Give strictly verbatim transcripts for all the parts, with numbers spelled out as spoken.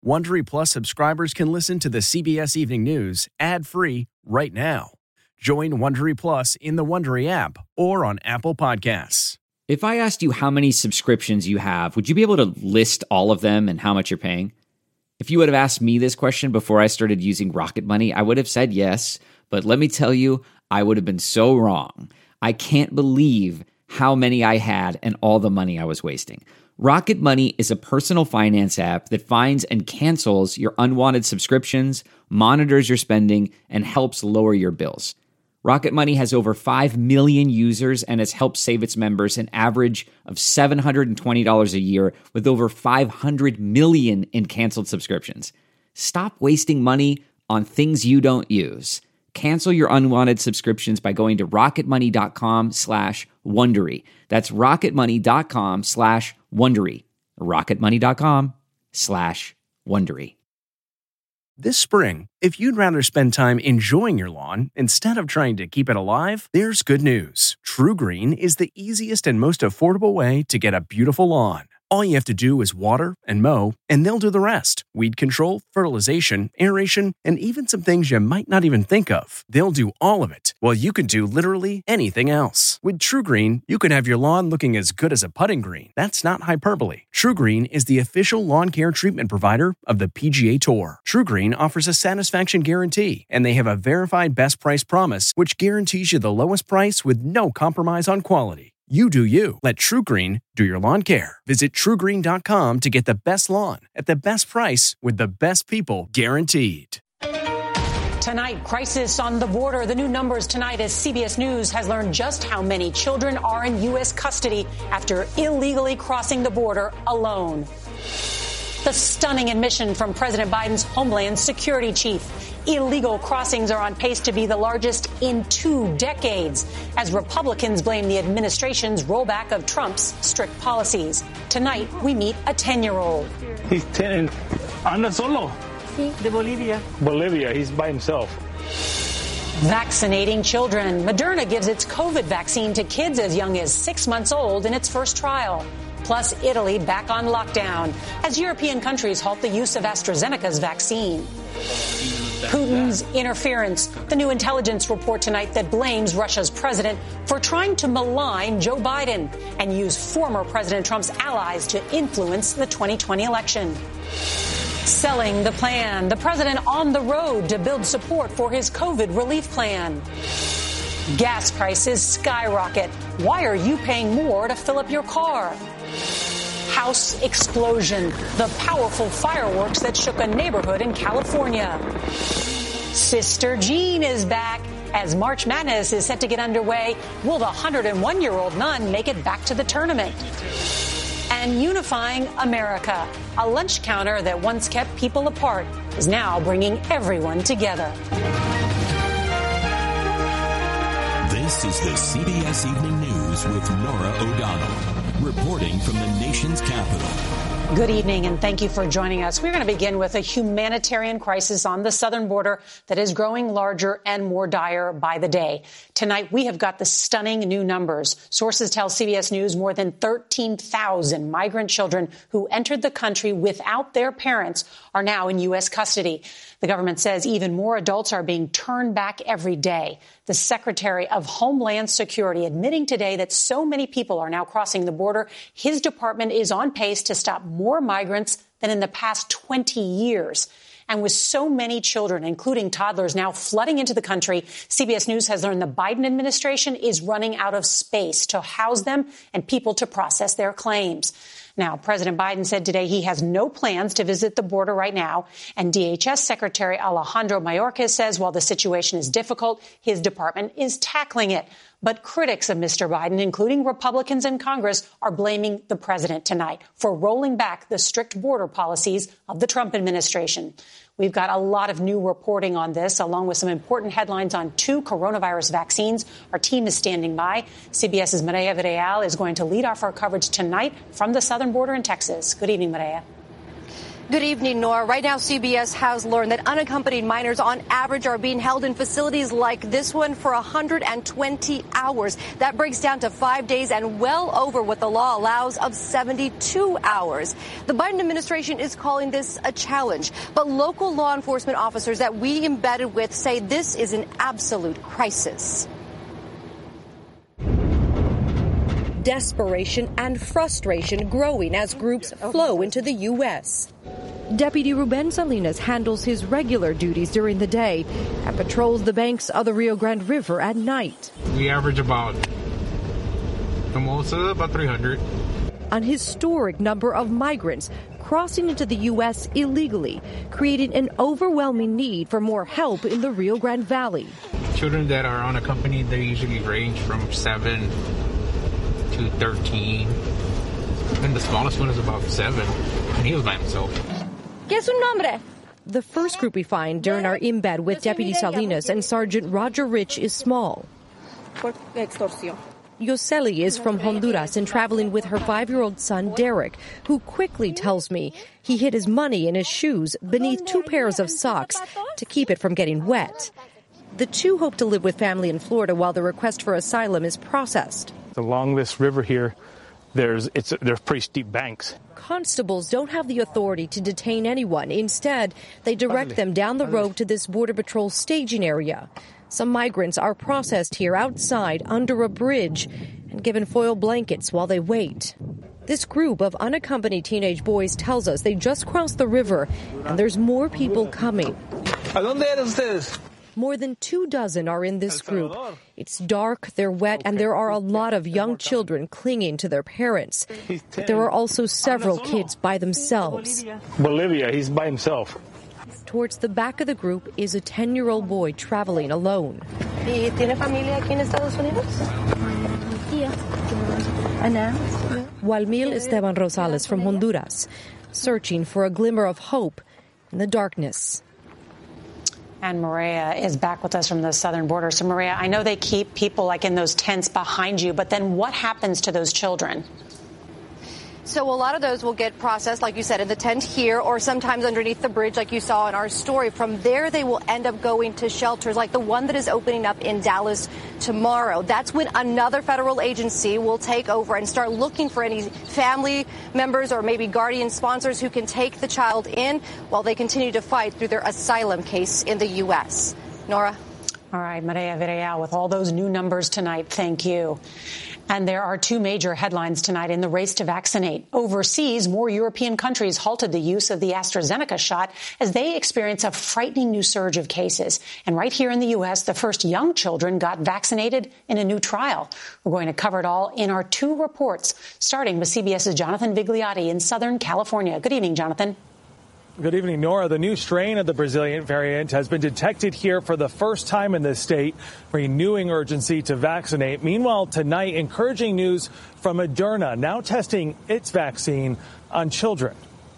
Wondery Plus subscribers can listen to the C B S Evening News ad-free right now. Join Wondery Plus in the Wondery app or on Apple Podcasts. If I asked you how many subscriptions you have, would you be able to list all of them and how much you're paying? If you would have asked me this question before I started using Rocket Money, I would have said yes, but let me tell you, I would have been so wrong. I can't believe how many I had and all the money I was wasting. Rocket Money is a personal finance app that finds and cancels your unwanted subscriptions, monitors your spending, and helps lower your bills. Rocket Money has over five million users and has helped save its members an average of seven hundred twenty dollars a year with over five hundred million in canceled subscriptions. Stop wasting money on things you don't use. Cancel your unwanted subscriptions by going to rocketmoney.com slash Wondery. That's rocketmoney.com slash Wondery. rocketmoney.com slash Wondery. This spring, if you'd rather spend time enjoying your lawn instead of trying to keep it alive, there's good news. True Green is the easiest and most affordable way to get a beautiful lawn. All you have to do is water and mow, and they'll do the rest. Weed control, fertilization, aeration, and even some things you might not even think of. They'll do all of it, while you can do literally anything else. With True Green, you can have your lawn looking as good as a putting green. That's not hyperbole. True Green is the official lawn care treatment provider of the P G A Tour. True Green offers a satisfaction guarantee, and they have a verified best price promise, which guarantees you the lowest price with no compromise on quality. You do you. Let True Green do your lawn care. Visit true green dot com to get the best lawn at the best price with the best people guaranteed. Tonight, crisis on the border. The new numbers tonight as C B S News has learned just how many children are in U S custody after illegally crossing the border alone. The stunning admission from President Biden's Homeland Security chief. Illegal crossings are on pace to be the largest in two decades as Republicans blame the administration's rollback of Trump's strict policies. Tonight, we meet a ten-year-old. He's ten. Anda solo. De Bolivia. Bolivia. He's by himself. Vaccinating children. Moderna gives its COVID vaccine to kids as young as six months old in its first trial. Plus, Italy back on lockdown as European countries halt the use of AstraZeneca's vaccine. Putin's interference. The new intelligence report tonight that blames Russia's president for trying to malign Joe Biden and use former President Trump's allies to influence the twenty twenty election. Selling the plan. The president on the road to build support for his COVID relief plan. Gas prices skyrocket. Why are you paying more to fill up your car? House explosion. The powerful fireworks that shook a neighborhood in California. Sister Jean is back. As March Madness is set to get underway, will the one hundred one-year-old nun make it back to the tournament? And unifying America. A lunch counter that once kept people apart is now bringing everyone together. This is the C B S Evening News with Norah O'Donnell, reporting from the nation's capital. Good evening, and thank you for joining us. We're going to begin with a humanitarian crisis on the southern border that is growing larger and more dire by the day. Tonight, we have got the stunning new numbers. Sources tell C B S News more than thirteen thousand migrant children who entered the country without their parents are now in U S custody. The government says even more adults are being turned back every day. The Secretary of Homeland Security admitting today that so many people are now crossing the border, his department is on pace to stop more migrants than in the past twenty years. And with so many children, including toddlers, now flooding into the country, C B S News has learned the Biden administration is running out of space to house them and people to process their claims. Now, President Biden said today he has no plans to visit the border right now. And D H S Secretary Alejandro Mayorkas says while the situation is difficult, his department is tackling it. But critics of Mister Biden, including Republicans in Congress, are blaming the president tonight for rolling back the strict border policies of the Trump administration. We've got a lot of new reporting on this, along with some important headlines on two coronavirus vaccines. Our team is standing by. CBS's Maria Villarreal is going to lead off our coverage tonight from the southern border in Texas. Good evening, Maria. Good evening, Nora. Right now, C B S has learned that unaccompanied minors on average are being held in facilities like this one for one hundred twenty hours. That breaks down to five days and well over what the law allows of seventy-two hours. The Biden administration is calling this a challenge, but local law enforcement officers that we embedded with say this is an absolute crisis. Desperation and frustration growing as groups flow into the U S. Deputy Ruben Salinas handles his regular duties during the day and patrols the banks of the Rio Grande River at night. We average about, the most, uh, about three hundred. An historic number of migrants crossing into the U S illegally, creating an overwhelming need for more help in the Rio Grande Valley. Children that are unaccompanied, they usually range from seven to thirteen, and the smallest one is about seven, and he was by himself. ¿Qué es su nombre? The first group we find during our embed with Deputy Salinas and Sergeant Roger Rich is small. Yoseli is from Honduras and traveling with her five-year-old son, Derek, who quickly tells me he hid his money in his shoes beneath two pairs of socks to keep it from getting wet. The two hope to live with family in Florida while the request for asylum is processed. Along this river here, there's it's there's pretty steep banks. Constables don't have the authority to detain anyone. Instead, they direct them down the road to this Border Patrol staging area. Some migrants are processed here outside under a bridge and given foil blankets while they wait. This group of unaccompanied teenage boys tells us they just crossed the river and there's more people coming. ¿A dónde eran ustedes? More than two dozen are in this group. It's dark, they're wet, and there are a lot of young children clinging to their parents. But there are also several kids by themselves. Bolivia, he's by himself. Towards the back of the group is a ten-year-old boy traveling alone. ¿Y tiene familia aquí en Estados Unidos? Walmil Esteban Rosales from Honduras, searching for a glimmer of hope in the darkness. And Maria is back with us from the southern border. So, Maria, I know they keep people like in those tents behind you, but then what happens to those children? So a lot of those will get processed, like you said, in the tent here or sometimes underneath the bridge, like you saw in our story. From there, they will end up going to shelters like the one that is opening up in Dallas tomorrow. That's when another federal agency will take over and start looking for any family members or maybe guardian sponsors who can take the child in while they continue to fight through their asylum case in the U S. Nora? All right, Maria Villarreal, with all those new numbers tonight, thank you. And there are two major headlines tonight in the race to vaccinate. Overseas, more European countries halted the use of the AstraZeneca shot as they experience a frightening new surge of cases. And right here in the U S, the first young children got vaccinated in a new trial. We're going to cover it all in our two reports, starting with CBS's Jonathan Vigliotti in Southern California. Good evening, Jonathan. Good evening, Nora. The new strain of the Brazilian variant has been detected here for the first time in this state, renewing urgency to vaccinate. Meanwhile, tonight, encouraging news from Moderna, now testing its vaccine on children.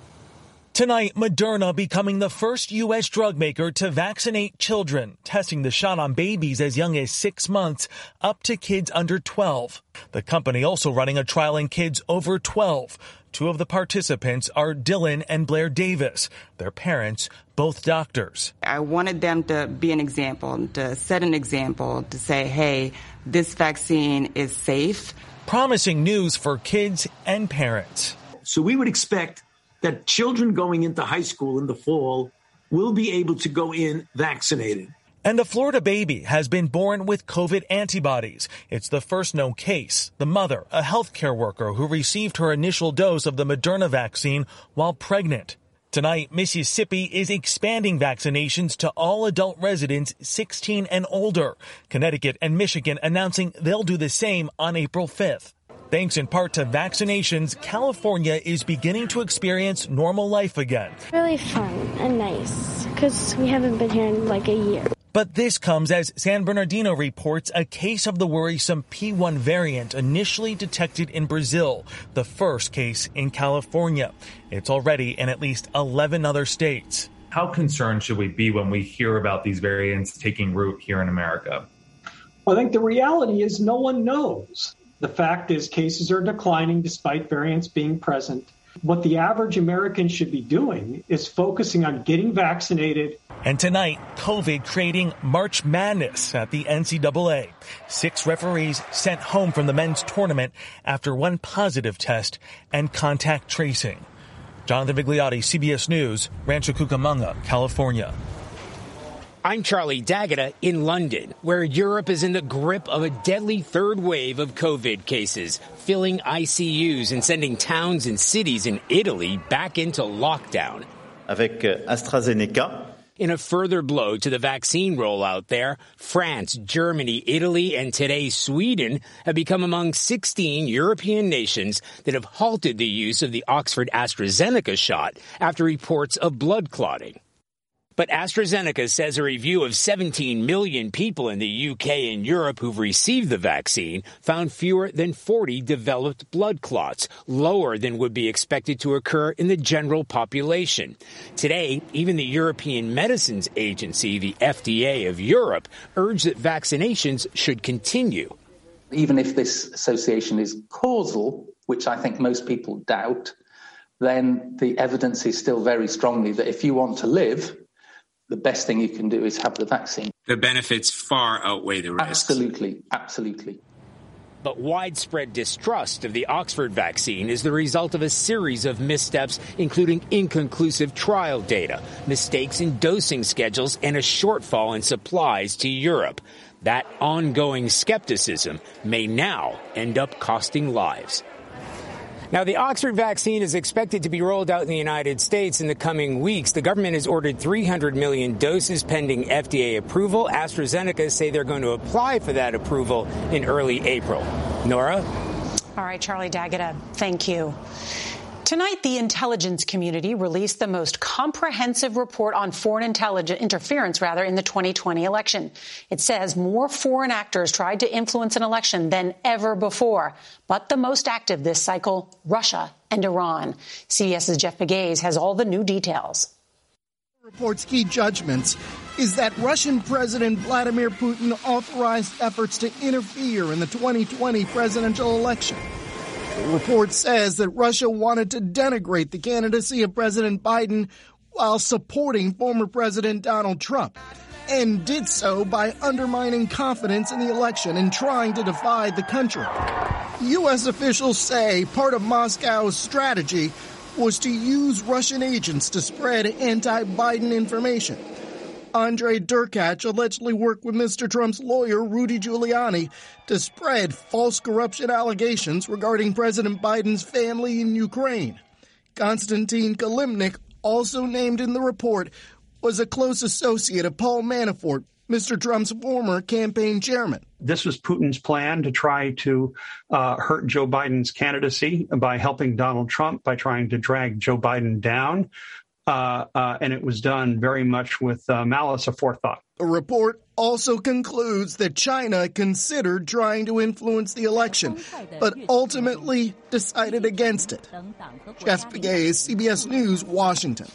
Tonight, Moderna becoming the first U S drug maker to vaccinate children, testing the shot on babies as young as six months up to kids under twelve. The company also running a trial in kids over twelve. Two of the participants are Dylan and Blair Davis, their parents, both doctors. I wanted them to be an example, to set an example, to say, hey, this vaccine is safe. Promising news for kids and parents. So we would expect that children going into high school in the fall will be able to go in vaccinated. And a Florida baby has been born with COVID antibodies. It's the first known case. The mother, a healthcare worker who received her initial dose of the Moderna vaccine while pregnant. Tonight, Mississippi is expanding vaccinations to all adult residents sixteen and older. Connecticut and Michigan announcing they'll do the same on April fifth. Thanks in part to vaccinations, California is beginning to experience normal life again. Really fun and nice because we haven't been here in like a year. But this comes as San Bernardino reports a case of the worrisome P one variant initially detected in Brazil, the first case in California. It's already in at least eleven other states. How concerned should we be when we hear about these variants taking root here in America? Well, I think the reality is no one knows. The fact is cases are declining despite variants being present. What the average American should be doing is focusing on getting vaccinated. And tonight, COVID creating March Madness at the N C double A. Six referees sent home from the men's tournament after one positive test and contact tracing. Jonathan Vigliotti, C B S News, Rancho Cucamonga, California. I'm Charlie D'Agata in London, where Europe is in the grip of a deadly third wave of COVID cases, filling I C Us and sending towns and cities in Italy back into lockdown. Avec AstraZeneca. In a further blow to the vaccine rollout there, France, Germany, Italy, and today Sweden have become among sixteen European nations that have halted the use of the Oxford AstraZeneca shot after reports of blood clotting. But AstraZeneca says a review of seventeen million people in the U K and Europe who've received the vaccine found fewer than forty developed blood clots, lower than would be expected to occur in the general population. Today, even the European Medicines Agency, the F D A of Europe, urged that vaccinations should continue. Even if this association is causal, which I think most people doubt, then the evidence is still very strongly that if you want to live, the best thing you can do is have the vaccine. The benefits far outweigh the risks. Absolutely, absolutely. But widespread distrust of the Oxford vaccine is the result of a series of missteps, including inconclusive trial data, mistakes in dosing schedules, and a shortfall in supplies to Europe. That ongoing skepticism may now end up costing lives. Now, the Oxford vaccine is expected to be rolled out in the United States in the coming weeks. The government has ordered three hundred million doses pending F D A approval. AstraZeneca say they're going to apply for that approval in early April. Nora? All right, Charlie D'Agata, thank you. Tonight, the intelligence community released the most comprehensive report on foreign intelligence interference, rather, in the twenty twenty election. It says more foreign actors tried to influence an election than ever before. But the most active this cycle, Russia and Iran. CBS's Jeff Pegues has all the new details. The report's key judgments is that Russian President Vladimir Putin authorized efforts to interfere in the twenty twenty presidential election. The report says that Russia wanted to denigrate the candidacy of President Biden while supporting former President Donald Trump, and did so by undermining confidence in the election and trying to divide the country. U S officials say part of Moscow's strategy was to use Russian agents to spread anti-Biden information. Andrei Derkach allegedly worked with Mister Trump's lawyer, Rudy Giuliani, to spread false corruption allegations regarding President Biden's family in Ukraine. Konstantin Kilimnik, also named in the report, was a close associate of Paul Manafort, Mister Trump's former campaign chairman. This was Putin's plan to try to uh, hurt Joe Biden's candidacy by helping Donald Trump, by trying to drag Joe Biden down. Uh, uh, and it was done very much with uh, malice aforethought. The report also concludes that China considered trying to influence the election, but ultimately decided against it. Jeff Pegues, C B S News, Washington.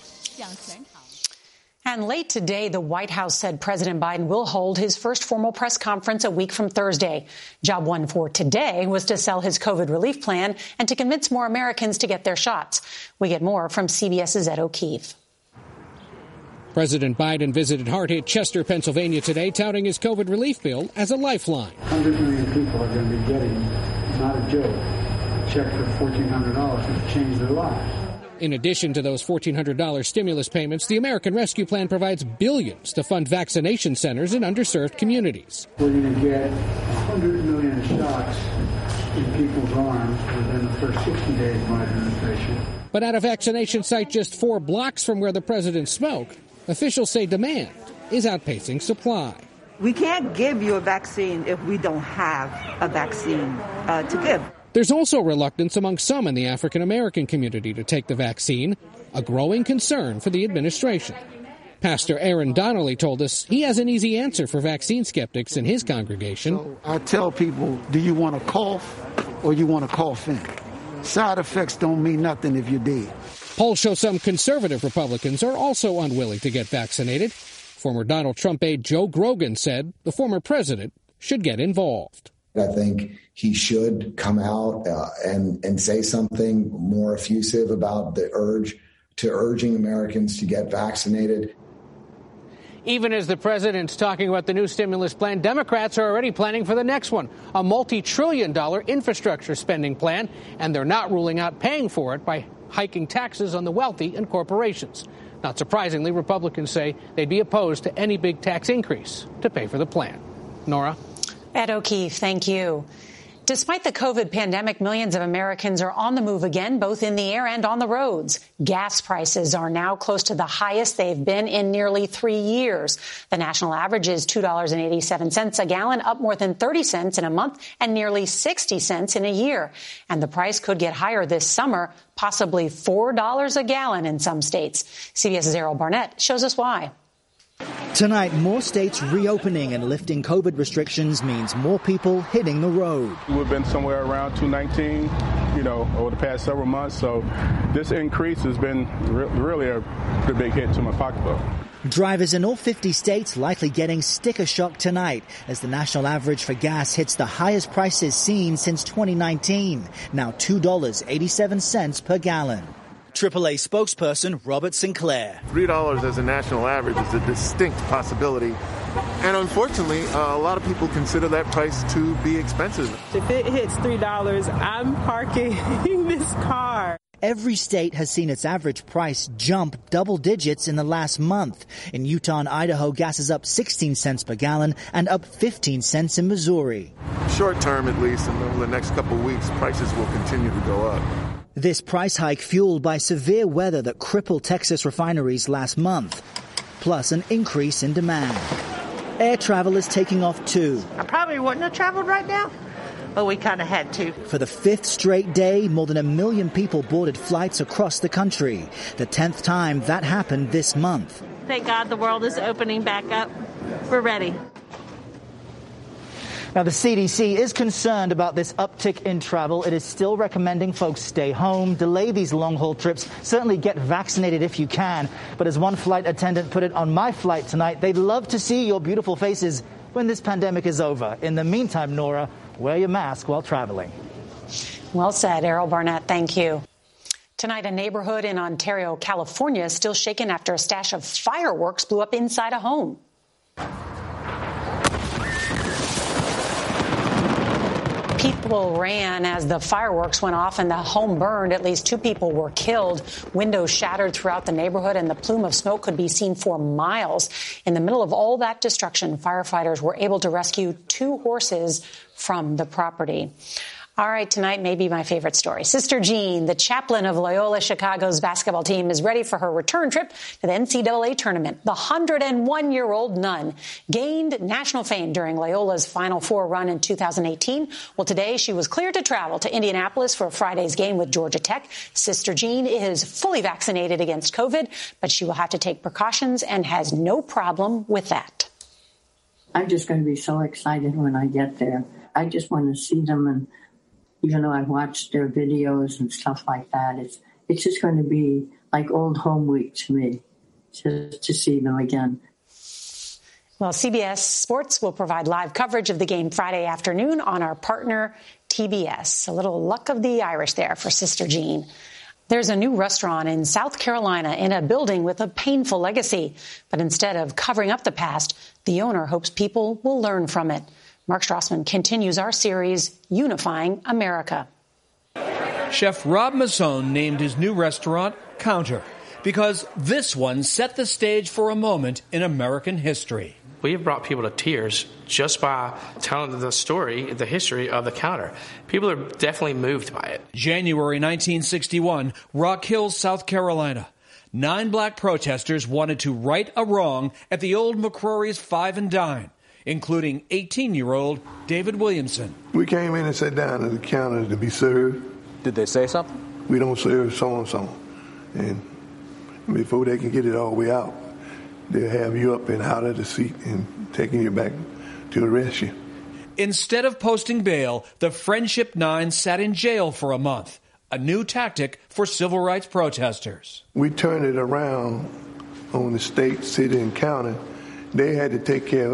And late today, the White House said President Biden will hold his first formal press conference a week from Thursday. Job one for today was to sell his COVID relief plan and to convince more Americans to get their shots. We get more from CBS's Ed O'Keefe. President Biden visited hard-hit Chester, Pennsylvania today, touting his COVID relief bill as a lifeline. one hundred million people are going to be getting, not a joke, a check for fourteen hundred dollars to change their lives. In addition to those fourteen hundred dollars stimulus payments, the American Rescue Plan provides billions to fund vaccination centers in underserved communities. We're going to get one hundred million shots in people's arms within the first sixty days of my administration. But at a vaccination site just four blocks from where the president spoke, officials say demand is outpacing supply. We can't give you a vaccine if we don't have a vaccine uh, to give. There's also reluctance among some in the African-American community to take the vaccine, a growing concern for the administration. Pastor Aaron Donnelly told us he has an easy answer for vaccine skeptics in his congregation. So I tell people, do you want to cough or you want to cough in? Side effects don't mean nothing if you're dead. Polls show some conservative Republicans are also unwilling to get vaccinated. Former Donald Trump aide Joe Grogan said the former president should get involved. I think he should come out uh, and, and say something more effusive about the urge to urging Americans to get vaccinated. Even as the president's talking about the new stimulus plan, Democrats are already planning for the next one, a multi-trillion dollar infrastructure spending plan, and they're not ruling out paying for it by hiking taxes on the wealthy and corporations. Not surprisingly, Republicans say they'd be opposed to any big tax increase to pay for the plan. Nora? Ed O'Keefe, thank you. Despite the COVID pandemic, millions of Americans are on the move again, both in the air and on the roads. Gas prices are now close to the highest they've been in nearly three years. The national average is two dollars and eighty-seven cents a gallon, up more than thirty cents in a month and nearly sixty cents in a year. And the price could get higher this summer, possibly four dollars a gallon in some states. CBS's Errol Barnett shows us why. Tonight, more states reopening and lifting COVID restrictions means more people hitting the road. We've been somewhere around two nineteen, you know, over the past several months. So this increase has been re- really a pretty big hit to my pocketbook. Drivers in all fifty states likely getting sticker shock tonight as the national average for gas hits the highest prices seen since twenty nineteen, now two dollars and eighty-seven cents per gallon. triple A spokesperson Robert Sinclair. three dollars as a national average is a distinct possibility. And unfortunately, uh, a lot of people consider that price to be expensive. If it hits three dollars, I'm parking this car. Every state has seen its average price jump double digits in the last month. In Utah and Idaho, gas is up sixteen cents per gallon and up fifteen cents in Missouri. Short term, at least, and over the next couple of weeks, prices will continue to go up. This price hike fueled by severe weather that crippled Texas refineries last month, plus an increase in demand. Air travel is taking off too. I probably wouldn't have traveled right now, but we kind of had to. For the fifth straight day, more than a million people boarded flights across the country, the tenth time that happened this month. Thank God the world is opening back up. We're ready. Now, the C D C is concerned about this uptick in travel. It is still recommending folks stay home, delay these long-haul trips, certainly get vaccinated if you can. But as one flight attendant put it on my flight tonight, they'd love to see your beautiful faces when this pandemic is over. In the meantime, Nora, wear your mask while traveling. Well said, Errol Barnett. Thank you. Tonight, a neighborhood in Ontario, California is still shaken after a stash of fireworks blew up inside a home. People ran as the fireworks went off and the home burned. At least two people were killed. Windows shattered throughout the neighborhood and the plume of smoke could be seen for miles. In the middle of all that destruction, firefighters were able to rescue two horses from the property. All right, tonight may be my favorite story. Sister Jean, the chaplain of Loyola Chicago's basketball team, is ready for her return trip to the N C double A tournament. The one hundred one-year-old nun gained national fame during Loyola's Final Four run in two thousand eighteen. Well, today she was cleared to travel to Indianapolis for Friday's game with Georgia Tech. Sister Jean is fully vaccinated against COVID, but she will have to take precautions and has no problem with that. I'm just going to be so excited when I get there. I just want to see them, and even though I've watched their videos and stuff like that, it's it's just going to be like old home week to me, just to see them again. Well, C B S Sports will provide live coverage of the game Friday afternoon on our partner, T B S. A little luck of the Irish there for Sister Jean. There's a new restaurant in South Carolina in a building with a painful legacy. But instead of covering up the past, the owner hopes people will learn from it. Mark Strassman continues our series, Unifying America. Chef Rob Massone named his new restaurant Counter because this one set the stage for a moment in American history. We have brought people to tears just by telling the story, the history of the Counter. People are definitely moved by it. January nineteen sixty-one, Rock Hill, South Carolina. Nine black protesters wanted to right a wrong at the old McCrory's Five and Dine, including eighteen-year-old David Williamson. We came in and sat down at the counter to be served. Did they say something? We don't serve so-and-so. And before they can get it all the way out, they'll have you up and out of the seat and taking you back to arrest you. Instead of posting bail, the Friendship Nine sat in jail for a month, a new tactic for civil rights protesters. We turned it around on the state, city, and county. They had to take care of us.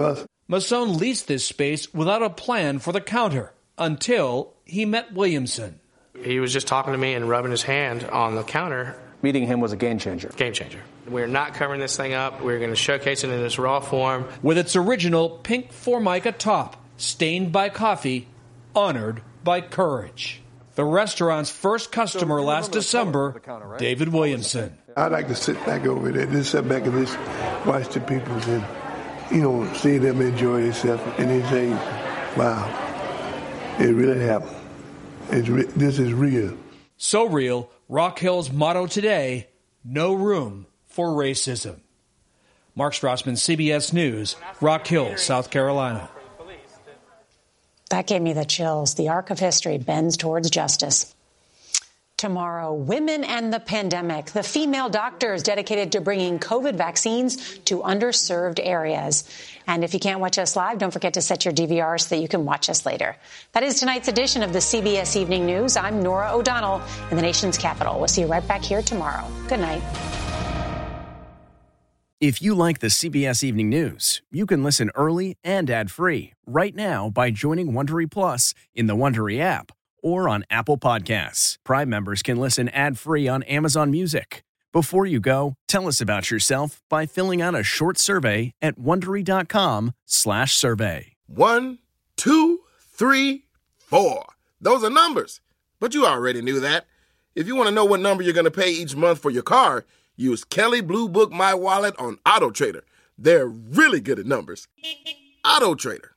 Masson leased this space without a plan for the counter until he met Williamson. He was just talking to me and rubbing his hand on the counter. Meeting him was a game changer. Game changer. We're not covering this thing up. We're going to showcase it in its raw form. With its original pink Formica top, stained by coffee, honored by courage. The restaurant's first customer so last December, the counter, right? David Williamson. I like to sit back over there, just sit back and just watch the people and, you know, see them enjoy themselves and then say, wow, it really happened. It's re- this is real. So real, Rock Hill's motto today, no room for racism. Mark Strassman, C B S News, Rock Hill, South Carolina. That gave me the chills. The arc of history bends towards justice. Tomorrow, women and the pandemic. The female doctors dedicated to bringing COVID vaccines to underserved areas. And if you can't watch us live, don't forget to set your D V R so that you can watch us later. That is tonight's edition of the C B S Evening News. I'm Norah O'Donnell in the nation's capital. We'll see you right back here tomorrow. Good night. If you like the C B S Evening News, you can listen early and ad-free right now by joining Wondery Plus in the Wondery app or on Apple Podcasts. Prime members can listen ad-free on Amazon Music. Before you go, tell us about yourself by filling out a short survey at Wondery.com slash survey. One, two, three, four. Those are numbers. But you already knew that. If you want to know what number you're going to pay each month for your car, use Kelley Blue Book My Wallet on AutoTrader. They're really good at numbers. AutoTrader.